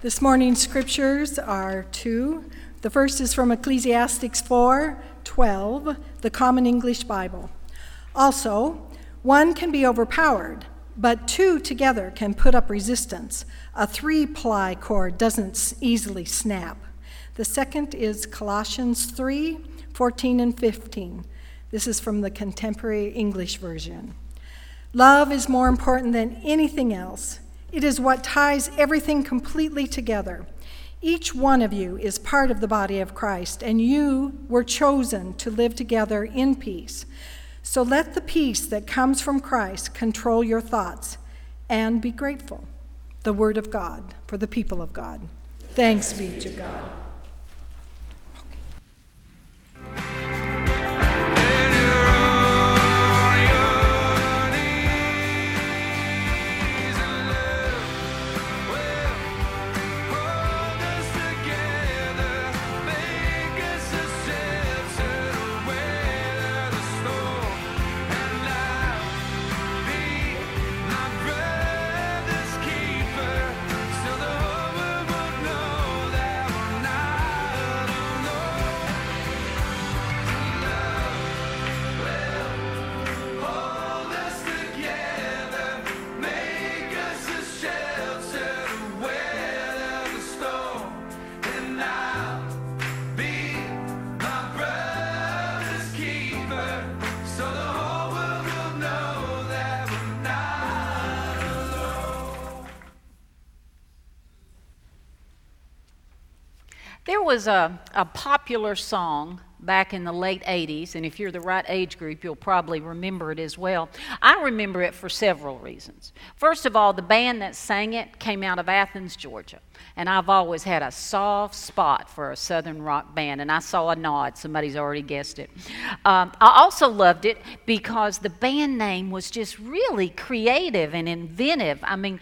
This morning's scriptures are two. The first is from Ecclesiastes 4:12, the Common English Bible. Also, one can be overpowered, but two together can put up resistance. A 3-ply cord doesn't easily snap. The second is Colossians 3:14 and 15. This is from the Contemporary English Version. Love is more important than anything else. It is what ties everything completely together. Each one of you is part of the body of Christ, and you were chosen to live together in peace. So let the peace that comes from Christ control your thoughts, and be grateful. The word of God for the people of God. Thanks be to God. There was a popular song back in the late 80s, and if you're the right age group, you'll probably remember it as well. I remember it for several reasons. First of all, the band that sang it came out of Athens, Georgia, and I've always had a soft spot for a Southern rock band, and I saw a nod. Somebody's already guessed it. I also loved it because the band name was just really creative and inventive. I mean,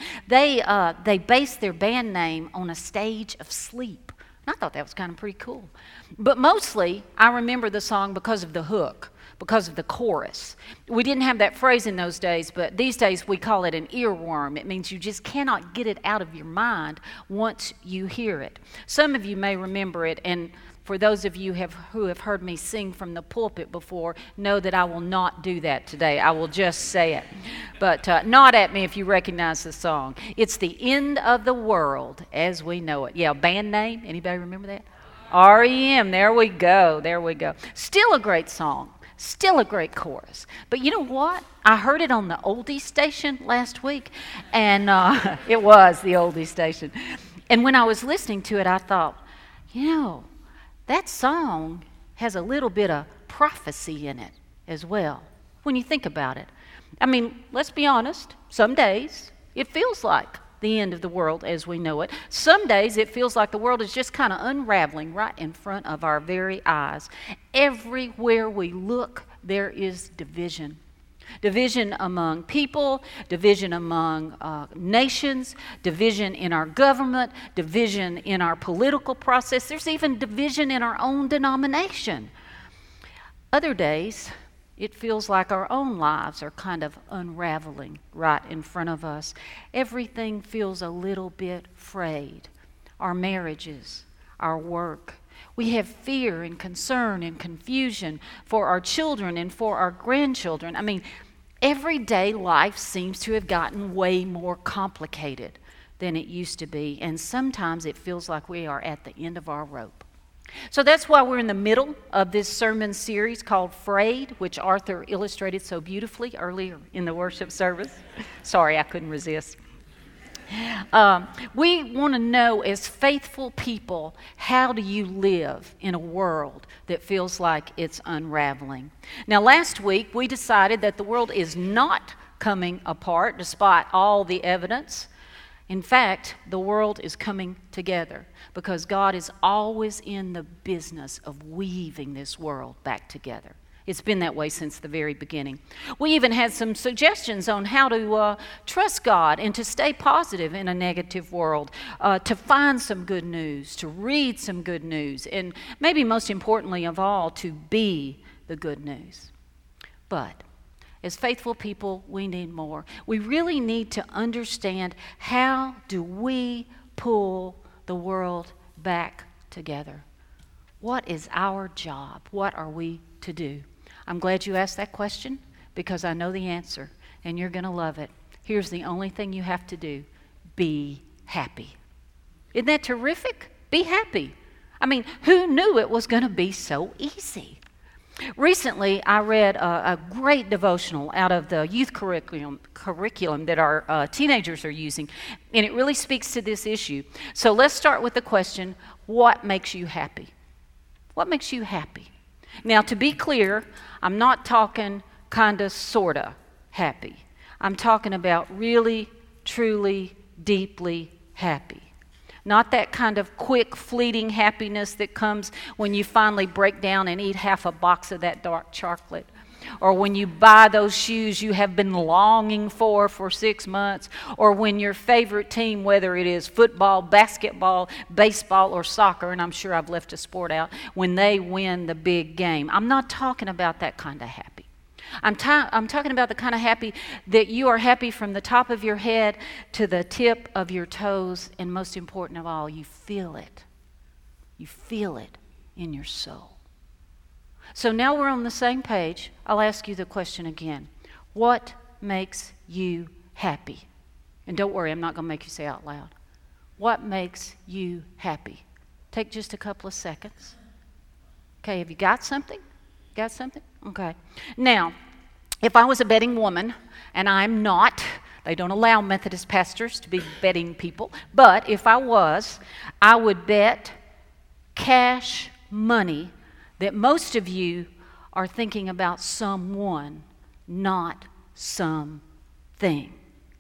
they based their band name on a stage of sleep. I thought that was kind of pretty cool. But mostly, I remember the song because of the hook, because of the chorus. We didn't have that phrase in those days, but these days we call it an earworm. It means you just cannot get it out of your mind once you hear it. Some of you may remember it, and for those of you who have heard me sing from the pulpit before, know that I will not do that today. I will just say it. But nod at me if you recognize the song. It's The End of the World as We Know It. Yeah, band name. Anybody remember that? REM. There we go. There we go. Still a great song. Still a great chorus. But you know what? I heard it on the oldie station last week, and it was the oldie station. And when I was listening to it, I thought, that song has a little bit of prophecy in it as well, when you think about it. I mean, let's be honest, some days it feels like the end of the world as we know it. Some days it feels like the world is just kind of unraveling right in front of our very eyes. Everywhere we look, there is division. Division among people, division among nations, division in our government, division in our political process. There's even division in our own denomination. Other days, it feels like our own lives are kind of unraveling right in front of us. Everything feels a little bit frayed. Our marriages, our work. We have fear and concern and confusion for our children and for our grandchildren. I mean, everyday life seems to have gotten way more complicated than it used to be, and sometimes it feels like we are at the end of our rope. So that's why we're in the middle of this sermon series called Frayed, which Arthur illustrated so beautifully earlier in the worship service. Sorry, I couldn't resist. We want to know, as faithful people, how do you live in a world that feels like it's unraveling? Now, last week we decided that the world is not coming apart despite all the evidence. In fact, the world is coming together because God is always in the business of weaving this world back together. It's been that way since the very beginning. We even had some suggestions on how to trust God and to stay positive in a negative world, to find some good news, to read some good news, and maybe most importantly of all, to be the good news. But as faithful people, we need more. We really need to understand, how do we pull the world back together. What is our job? What are we to do? I'm glad you asked that question because I know the answer and you're going to love it. Here's the only thing you have to do. Be happy. Isn't that terrific? Be happy. I mean, who knew it was going to be so easy? Recently, I read a great devotional out of the youth curriculum that our teenagers are using, and it really speaks to this issue. So let's start with the question, what makes you happy? What makes you happy? Now, to be clear, I'm not talking kind of, sort of happy. I'm talking about really, truly, deeply happy. Not that kind of quick, fleeting happiness that comes when you finally break down and eat half a box of that dark chocolate. Or when you buy those shoes you have been longing for 6 months. Or when your favorite team, whether it is football, basketball, baseball, or soccer, and I'm sure I've left a sport out, when they win the big game. I'm not talking about that kind of happy. I'm talking about the kind of happy that you are happy from the top of your head to the tip of your toes, and most important of all, you feel it. You feel it in your soul. So now we're on the same page. I'll ask you the question again. What makes you happy? And don't worry, I'm not going to make you say it out loud. What makes you happy? Take just a couple of seconds. Okay, have you got something? Got something? Okay. Now, if I was a betting woman, and I'm not, they don't allow Methodist pastors to be betting people, but if I was, I would bet cash money that most of you are thinking about someone, not something.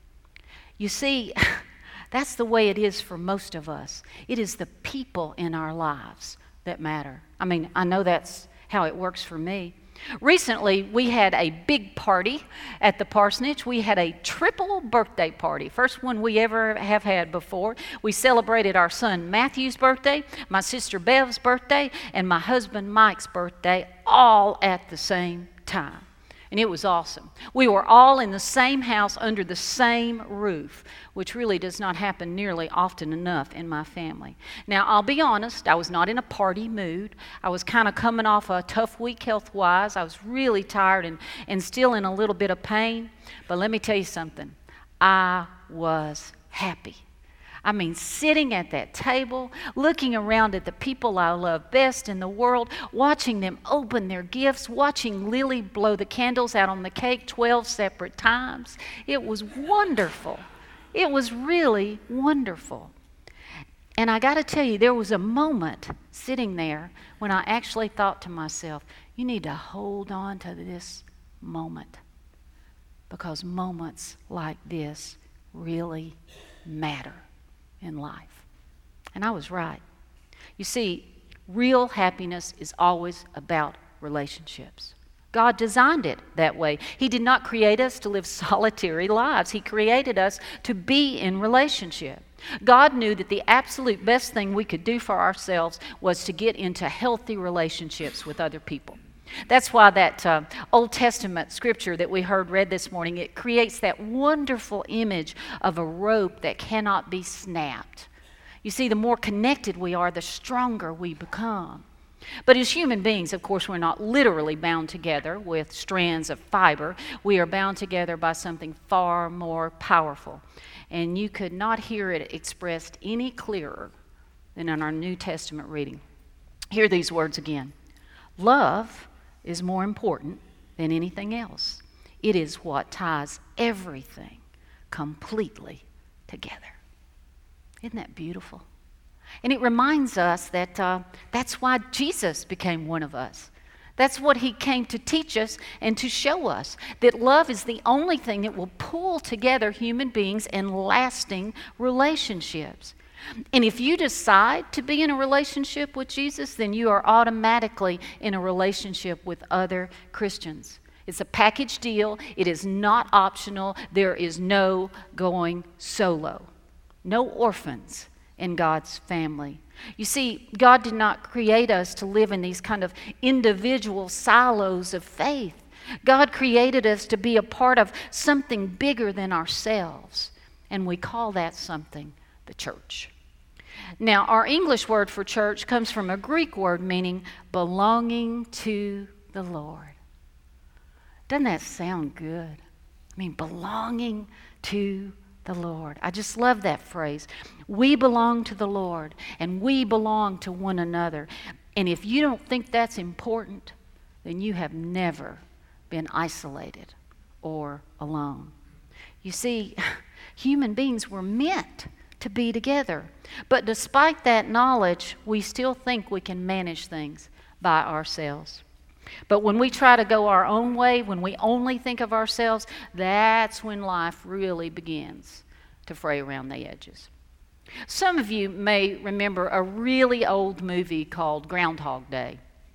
You see, that's the way it is for most of us. It is the people in our lives that matter. I mean, I know that's how it works for me. Recently, we had a big party at the parsonage. We had a triple birthday party, first one we ever have had before. We celebrated our son Matthew's birthday, my sister Bev's birthday, and my husband Mike's birthday, all at the same time. And it was awesome. We were all in the same house under the same roof, which really does not happen nearly often enough in my family. Now, I'll be honest, I was not in a party mood. I was kind of coming off a tough week health-wise. I was really tired and still in a little bit of pain. But let me tell you something. I was happy. I mean, sitting at that table, looking around at the people I love best in the world, watching them open their gifts, watching Lily blow the candles out on the cake 12 separate times. It was wonderful. It was really wonderful. And I got to tell you, there was a moment sitting there when I actually thought to myself, you need to hold on to this moment, because moments like this really matter in life. And I was right. You see, real happiness is always about relationships. God designed it that way. He did not create us to live solitary lives. He created us to be in relationship. God knew that the absolute best thing we could do for ourselves was to get into healthy relationships with other people. That's why that Old Testament scripture that we heard read this morning, it creates that wonderful image of a rope that cannot be snapped. You see, the more connected we are, the stronger we become. But as human beings, of course, we're not literally bound together with strands of fiber. We are bound together by something far more powerful. And you could not hear it expressed any clearer than in our New Testament reading. Hear these words again. Love is more important than anything else. It is what ties everything completely together. Isn't that beautiful? And it reminds us that that's why Jesus became one of us. That's what he came to teach us and to show us, that love is the only thing that will pull together human beings in lasting relationships. And if you decide to be in a relationship with Jesus, then you are automatically in a relationship with other Christians. It's a package deal. It is not optional. There is no going solo. No orphans in God's family. You see, God did not create us to live in these kind of individual silos of faith. God created us to be a part of something bigger than ourselves. And we call that something the church. Now, our English word for church comes from a Greek word meaning belonging to the Lord. Doesn't that sound good? I mean, belonging to the Lord. I just love that phrase. We belong to the Lord, and we belong to one another. And if you don't think that's important, then you have never been isolated or alone. You see, human beings were meant to be together. But despite that knowledge, we still think we can manage things by ourselves. But when we try to go our own way, when we only think of ourselves, that's when life really begins to fray around the edges. Some of you may remember a really old movie called Groundhog Day.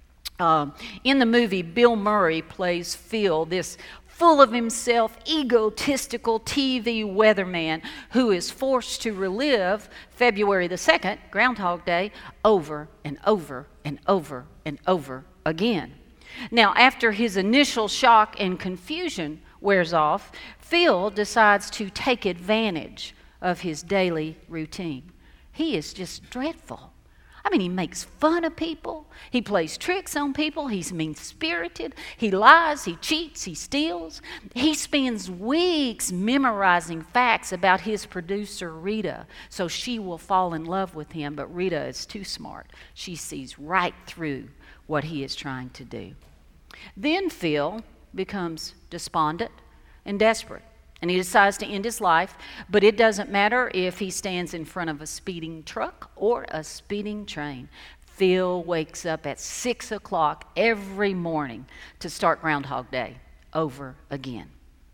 In the movie, Bill Murray plays Phil, this full of himself, egotistical TV weatherman who is forced to relive February the 2nd, Groundhog Day, over and over and over and over again. Now, after his initial shock and confusion wears off, Phil decides to take advantage of his daily routine. He is just dreadful. I mean, he makes fun of people. He plays tricks on people. He's mean-spirited. He lies. He cheats. He steals. He spends weeks memorizing facts about his producer, Rita, so she will fall in love with him. But Rita is too smart. She sees right through what he is trying to do. Then Phil becomes despondent and desperate, and he decides to end his life, but it doesn't matter if he stands in front of a speeding truck or a speeding train. Phil wakes up at 6 o'clock every morning to start Groundhog Day over again.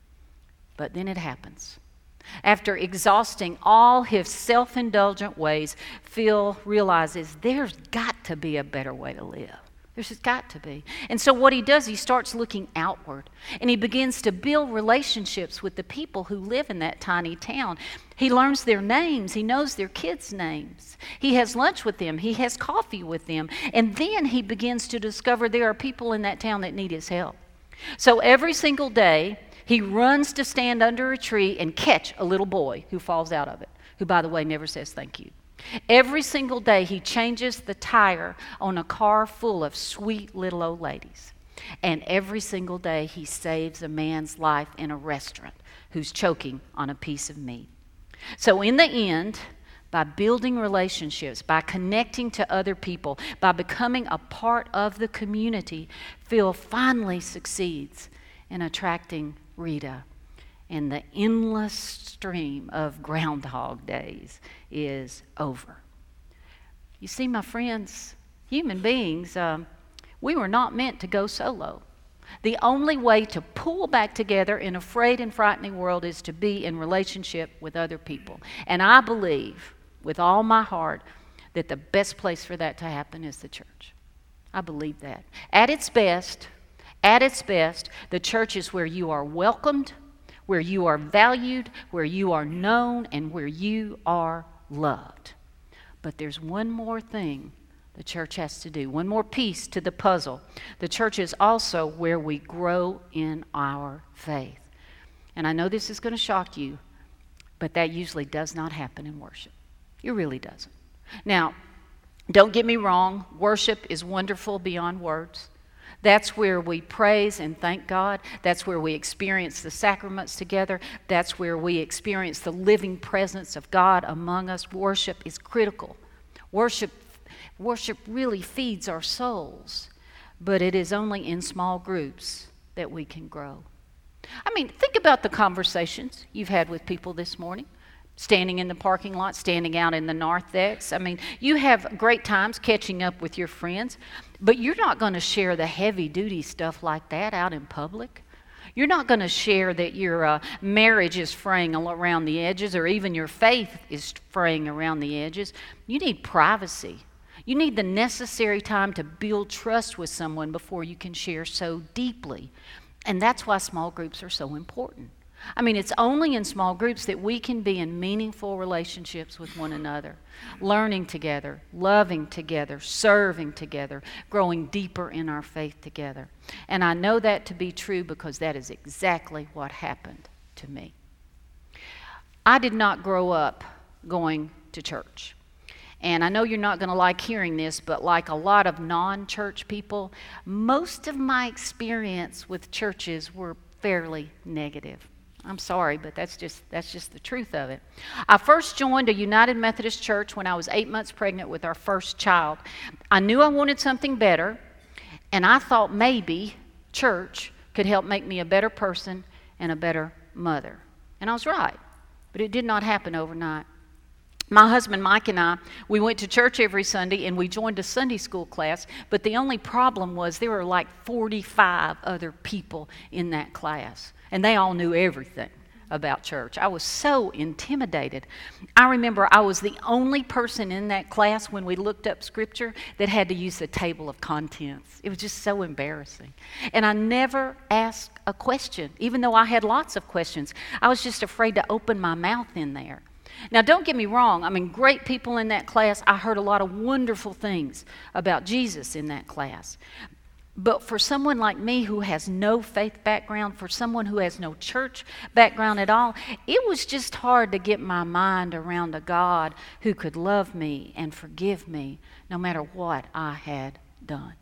But then it happens. After exhausting all his self-indulgent ways, Phil realizes there's got to be a better way to live. There's just got to be. And so what he does, he starts looking outward, and he begins to build relationships with the people who live in that tiny town. He learns their names. He knows their kids' names. He has lunch with them. He has coffee with them. And then he begins to discover there are people in that town that need his help. So every single day, he runs to stand under a tree and catch a little boy who falls out of it, who, by the way, never says thank you. Every single day, he changes the tire on a car full of sweet little old ladies. And every single day, he saves a man's life in a restaurant who's choking on a piece of meat. So in the end, by building relationships, by connecting to other people, by becoming a part of the community, Phil finally succeeds in attracting Rita. And the endless stream of Groundhog Days is over. You see, my friends, human beings, we were not meant to go solo. The only way to pull back together in a frayed and frightening world is to be in relationship with other people. And I believe with all my heart that the best place for that to happen is the church. I believe that. At its best, the church is where you are welcomed, where you are valued, where you are known, and where you are loved. But there's one more thing the church has to do, one more piece to the puzzle. The church is also where we grow in our faith. And I know this is going to shock you, but that usually does not happen in worship. It really doesn't. Now, don't get me wrong, worship is wonderful beyond words. That's where we praise and thank God. That's where we experience the sacraments together. That's where we experience the living presence of God among us. Worship is critical. Worship really feeds our souls, but it is only in small groups that we can grow. I mean, think about the conversations you've had with people this morning. Standing in the parking lot, standing out in the narthex. I mean, you have great times catching up with your friends, but you're not going to share the heavy-duty stuff like that out in public. You're not going to share that your marriage is fraying around the edges, or even your faith is fraying around the edges. You need privacy. You need the necessary time to build trust with someone before you can share so deeply. And that's why small groups are so important. I mean, it's only in small groups that we can be in meaningful relationships with one another, learning together, loving together, serving together, growing deeper in our faith together. And I know that to be true because that is exactly what happened to me. I did not grow up going to church. And I know you're not going to like hearing this, but like a lot of non-church people, most of my experience with churches were fairly negative. I'm sorry, but that's just the truth of it. I first joined a United Methodist Church when I was 8 months pregnant with our first child. I knew I wanted something better, and I thought maybe church could help make me a better person and a better mother. And I was right, but it did not happen overnight. My husband Mike and I, we went to church every Sunday and we joined a Sunday school class, but the only problem was there were like 45 other people in that class, and they all knew everything about church. I was so intimidated. I remember I was the only person in that class when we looked up scripture that had to use the table of contents. It was just so embarrassing. And I never asked a question, even though I had lots of questions. I was just afraid to open my mouth in there. Now, don't get me wrong. I mean, great people in that class. I heard a lot of wonderful things about Jesus in that class. But for someone like me who has no faith background, for someone who has no church background at all, it was just hard to get my mind around a God who could love me and forgive me no matter what I had done.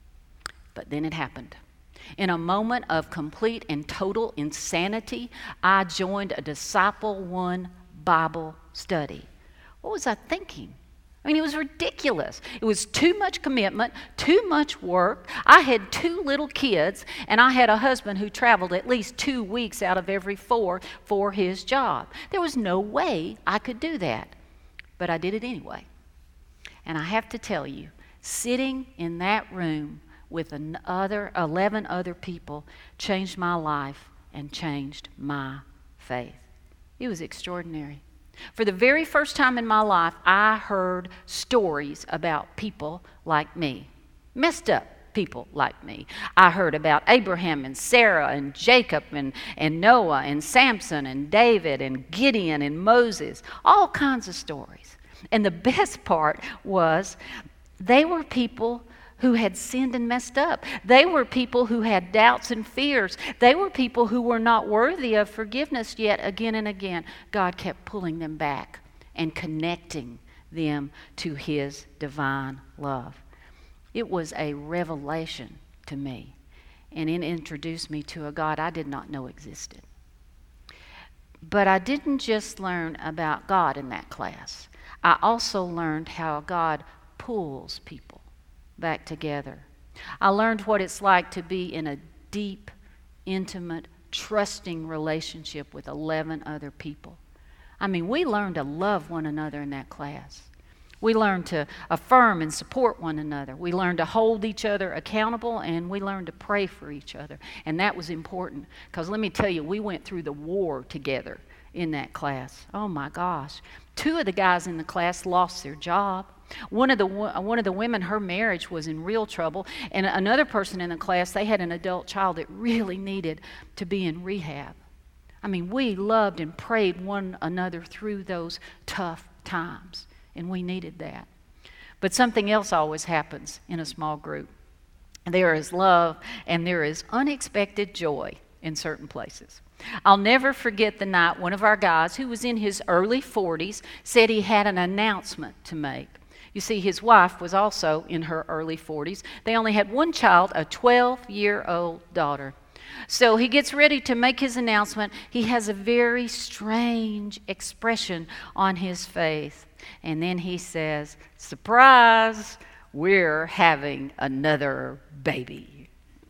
But then it happened. In a moment of complete and total insanity, I joined a Disciple One Bible study. What was I thinking? I mean, it was ridiculous. It was too much commitment, too much work. I had 2 little kids, and I had a husband who traveled at least 2 weeks out of every 4 for his job. There was no way I could do that, but I did it anyway. And I have to tell you, sitting in that room with 11 other people changed my life and changed my faith. It was extraordinary. For the very first time in my life, I heard stories about people like me, messed up people like me. I heard about Abraham and Sarah and Jacob and Noah and Samson and David and Gideon and Moses, all kinds of stories. And the best part was they were people who had sinned and messed up. They were people who had doubts and fears. They were people who were not worthy of forgiveness, yet again and again, God kept pulling them back and connecting them to His divine love. It was a revelation to me, and it introduced me to a God I did not know existed. But I didn't just learn about God in that class. I also learned how God pulls people back together. I learned what it's like to be in a deep, intimate, trusting relationship with 11 other people. I mean, we learned to love one another in that class. We learned to affirm and support one another. We learned to hold each other accountable, and we learned to pray for each other. And that was important, because let me tell you, we went through the war together in that class. Oh my gosh. 2 of the guys in the class lost their job. One of the women, her marriage was in real trouble, and another person in the class, they had an adult child that really needed to be in rehab. I mean, we loved and prayed one another through those tough times, and we needed that. But something else always happens in a small group. There is love, and there is unexpected joy in certain places. I'll never forget the night one of our guys, who was in his early 40s, said he had an announcement to make. You see, his wife was also in her early 40s. They only had one child, a 12-year-old daughter. So he gets ready to make his announcement. He has a very strange expression on his face. And then he says, "Surprise, we're having another baby."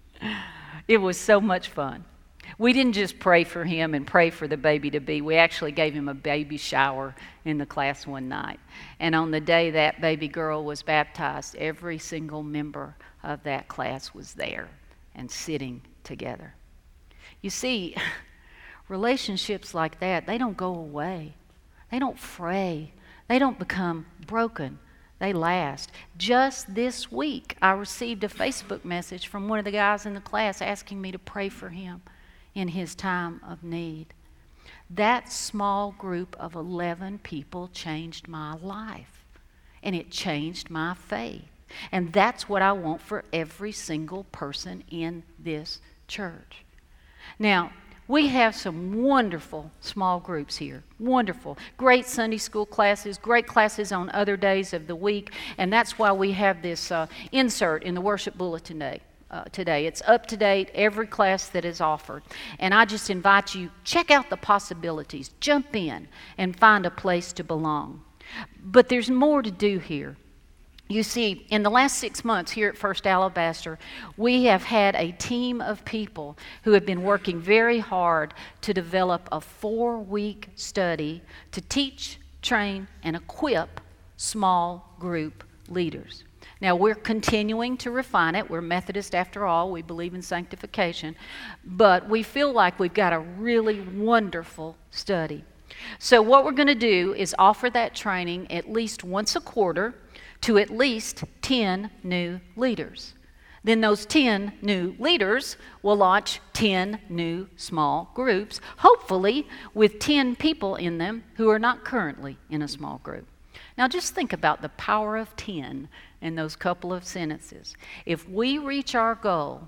It was so much fun. We didn't just pray for him and pray for the baby to be. We actually gave him a baby shower in the class one night. And on the day that baby girl was baptized, every single member of that class was there and sitting together. You see, relationships like that, they don't go away. They don't fray. They don't become broken. They last. Just this week, I received a Facebook message from one of the guys in the class asking me to pray for him in his time of need. That small group of 11 people changed my life, and it changed my faith. And that's what I want for every single person in this church. Now, We have some wonderful small groups here. Wonderful. Great Sunday school classes, great classes on other days of the week, and that's why we have this insert in the worship bulletin today. It's up to date, every class that is offered. And I just invite you, check out the possibilities. Jump in and find a place to belong. But there's more to do here. You see, in the last 6 months here at First Alabaster, we have had a team of people who have been working very hard to develop a 4-week study to teach, train, and equip small group leaders. Now, we're continuing to refine it. We're Methodist after all. We believe in sanctification. But we feel like we've got a really wonderful study. So what we're going to do is offer that training at least once a quarter to at least 10 new leaders. Then those 10 new leaders will launch 10 new small groups, hopefully with 10 people in them who are not currently in a small group. Now just think about the power of 10 in those couple of sentences. If we reach our goal,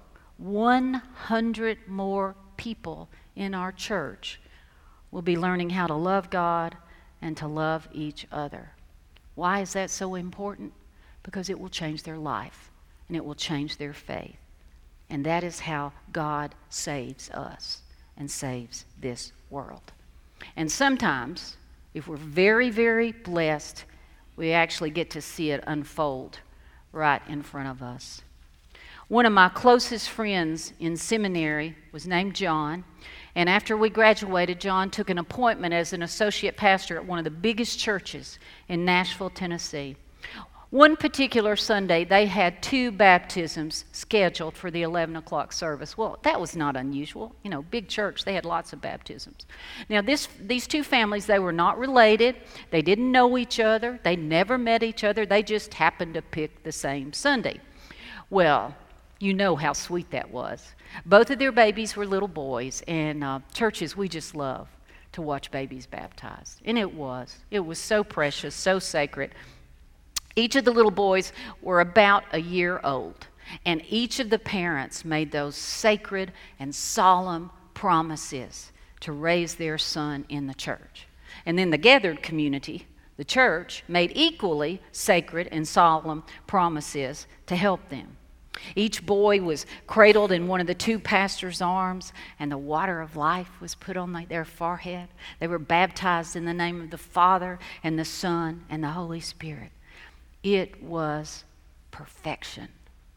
100 more people in our church will be learning how to love God and to love each other. Why is that so important? Because it will change their life and it will change their faith. And that is how God saves us and saves this world. And sometimes, if we're very, very blessed, we actually get to see it unfold right in front of us. One of my closest friends in seminary was named John. And after we graduated, John took an appointment as an associate pastor at one of the biggest churches in Nashville, Tennessee. One particular Sunday, they had 2 baptisms scheduled for the 11 o'clock service. Well, that was not unusual. You know, big church, they had lots of baptisms. Now, these 2 families, they were not related. They didn't know each other. They never met each other. They just happened to pick the same Sunday. Well, you know how sweet that was. Both of their babies were little boys, and churches, we just love to watch babies baptized. And it was so precious, so sacred. Each of the little boys were about a year old, and each of the parents made those sacred and solemn promises to raise their son in the church. And then the gathered community, the church, made equally sacred and solemn promises to help them. Each boy was cradled in one of the 2 pastors' arms, and the water of life was put on their forehead. They were baptized in the name of the Father and the Son and the Holy Spirit. It was perfection.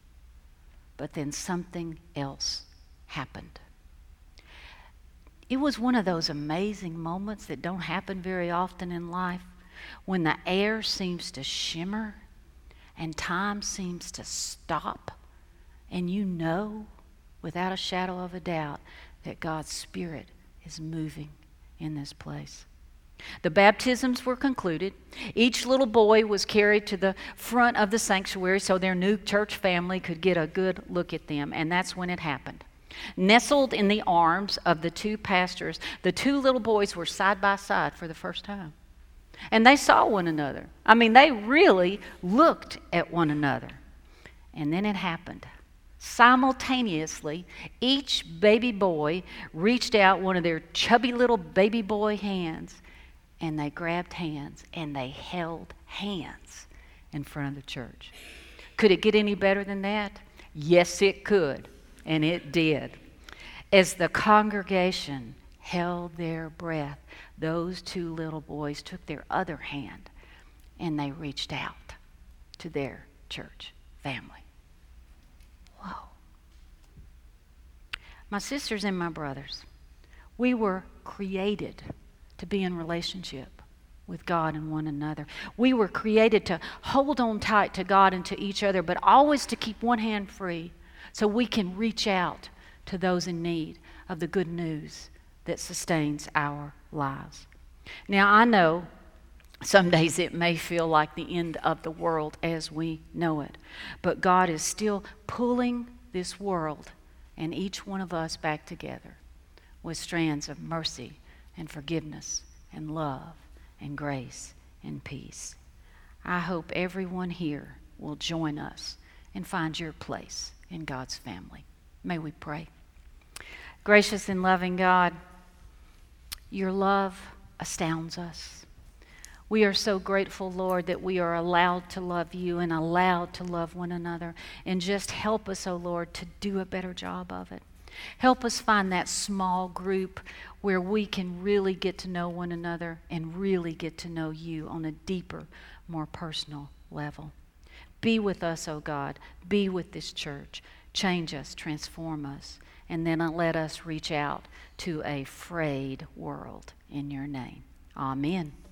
But then something else happened. It was one of those amazing moments that don't happen very often in life, when the air seems to shimmer and time seems to stop. And you know, without a shadow of a doubt, that God's Spirit is moving in this place. The baptisms were concluded. Each little boy was carried to the front of the sanctuary so their new church family could get a good look at them. And that's when it happened. Nestled in the arms of the 2 pastors, the 2 little boys were side by side for the first time. And they saw one another. I mean, they really looked at one another. And then it happened. Simultaneously, each baby boy reached out one of their chubby little baby boy hands, and they grabbed hands, and they held hands in front of the church. Could it get any better than that? Yes, it could, and it did. As the congregation held their breath, those 2 little boys took their other hand, and they reached out to their church family. Whoa. My sisters and my brothers, we were created to be in relationship with God and one another. We were created to hold on tight to God and to each other, but always to keep one hand free so we can reach out to those in need of the good news that sustains our lives. Now, I know some days it may feel like the end of the world as we know it, but God is still pulling this world and each one of us back together with strands of mercy and forgiveness and love and grace and peace. I hope everyone here will join us and find your place in God's family. May we pray. Gracious and loving God, your love astounds us. We are so grateful, Lord, that we are allowed to love you and allowed to love one another. And just help us, oh Lord, to do a better job of it. Help us find that small group where we can really get to know one another and really get to know you on a deeper, more personal level. Be with us, oh God. Be with this church. Change us, transform us, and then let us reach out to a frayed world in your name. Amen.